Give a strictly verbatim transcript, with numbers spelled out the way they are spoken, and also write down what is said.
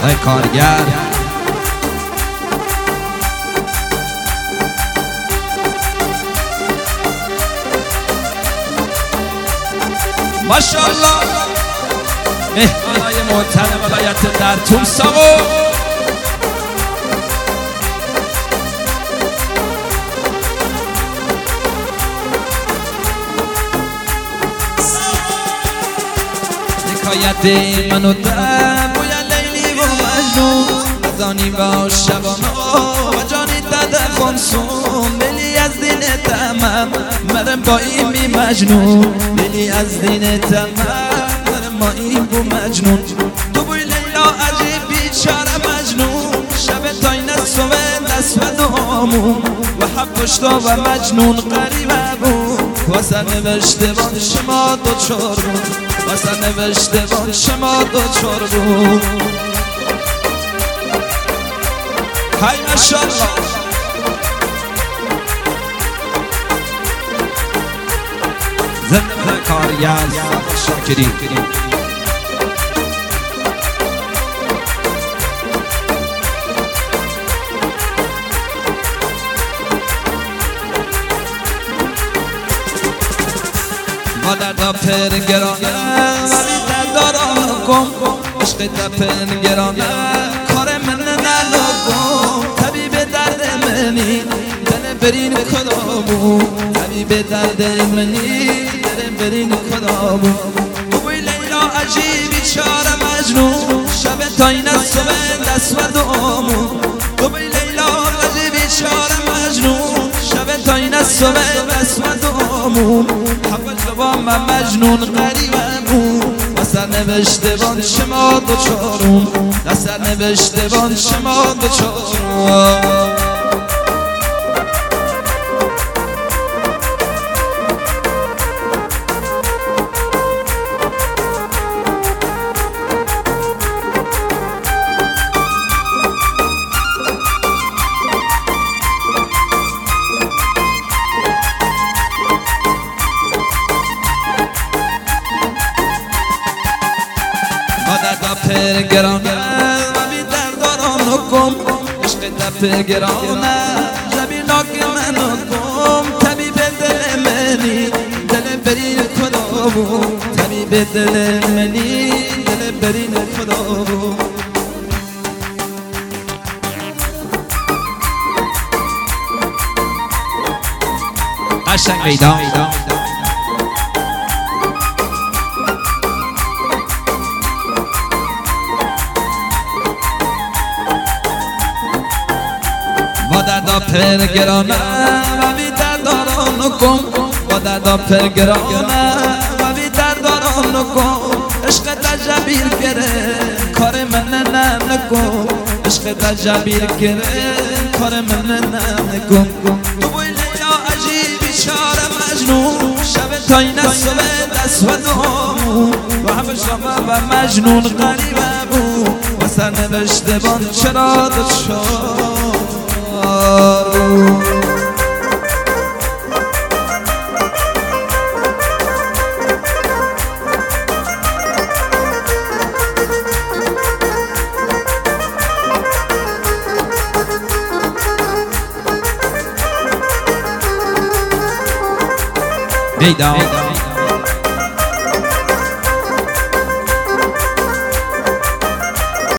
ای کارگر ماشاءالله مهمانای محترم ولایت در تونسامو حکایت من و در بوی لیلی و مجنون بزانی با شبانو و جانی داده خونسون بلی از دین تمام مرم با این بی مجنون بلی از دین تمام مرم با این بو مجنون تو بوی لیلا عجیب بیچاره مجنون شب تای نصوه دست و دوامون و حب پشتا و مجنون قریبه بود واسه نوشته بان شما دو چار بود واسه نوشته بان شما دو چار بود های ماشاءالله زنده کارگر شاکری ما در داپر گرانه ولی در داران کن عشق داپر گرانه کار من نلگم طبیب درد منی دل برین کدامو طبیب درد منی دل برین کدامو تو بوی لیلا عجیبی چاره مجنون شب تای نصوه دست و دوامو تو بوی لیلا عجیبی چاره مجنون شب تای نصوه دست و دوامو با من مجنون غریبمون واسه نوشته بان شما دو چارون واسه نوشته بان شما دو چارون دپر گرانه و بی دردارانو کن عشق دپر گرانه جبی ناک منو کن طبیب دل منی دل برین کدامو طبیب دل منی دل برین کدامو قشنگ میدان با دردا پرگرانه و بی دردارانو کن با دردا پرگرانه و بی دردارانو کن عشق تجبیر گره کار من نکن عشق تجبیر گره کار من نکن تو بوی لیلا عجیبی چاره مجنون شب تای نصوه دست و دوامون و همه شما و مجنون غریبه بود واسه نوشته بان چرا دو چار میدان